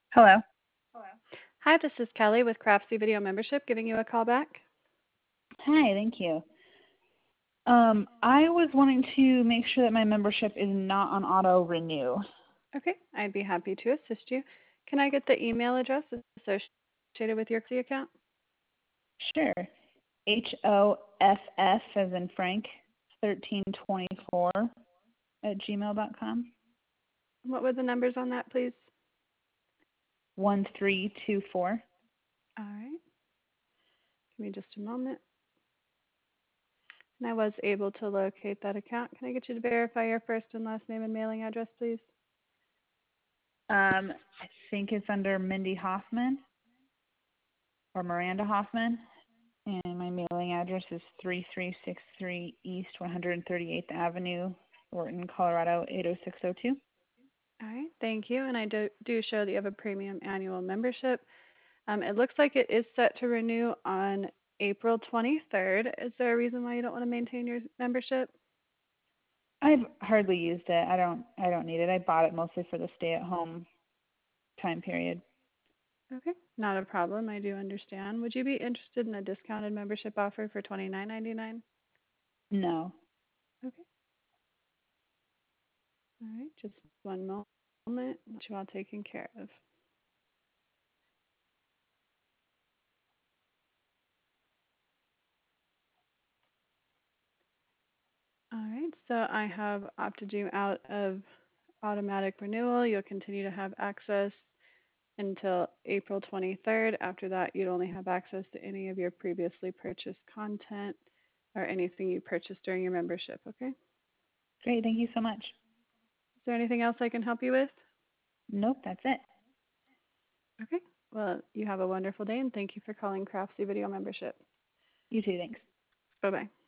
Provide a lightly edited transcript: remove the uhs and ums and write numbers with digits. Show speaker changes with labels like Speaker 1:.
Speaker 1: Hello.
Speaker 2: Hi, this is Kelly with Craftsy Video Membership giving you a call back.
Speaker 1: Hi, thank you. I was wanting to make sure that my membership is not on auto renew.
Speaker 2: Okay, I'd be happy to assist you. Can I get the email address associated with your Craftsy account?
Speaker 1: Sure. HOFF as in Frank 1324 at gmail.com.
Speaker 2: What were the numbers on that, please?
Speaker 1: 1324.
Speaker 2: All right, give me just a moment. And I was able to locate that account. Can I get you to verify your first and last name and mailing address, please?
Speaker 1: I think it's under Mindy Hoffman or Miranda Hoffman. And my mailing address is 3363 East 138th Avenue, Thornton, Colorado 80602.
Speaker 2: All right, thank you. And I do show that you have a premium annual membership. It looks like it is set to renew on April 23rd. Is there a reason why you don't want to maintain your membership?
Speaker 1: I've hardly used it. I don't need it. I bought it mostly for the stay-at-home time period.
Speaker 2: Okay, not a problem. I do understand. Would you be interested in a discounted membership offer for $29.99?
Speaker 1: No.
Speaker 2: Okay. All right, just one moment. Get you all taken care of. All right, so I have opted you out of automatic renewal. You'll continue to have access until April 23rd. After that, you'd only have access to any of your previously purchased content or anything you purchased during your membership, okay? Is
Speaker 1: Great. Thank you so much.
Speaker 2: there anything else I can help you with?
Speaker 1: Nope, that's it.
Speaker 2: Okay. Well, you have a wonderful day and thank you for calling Craftsy Video Membership.
Speaker 1: You too. Thanks.
Speaker 2: Bye bye.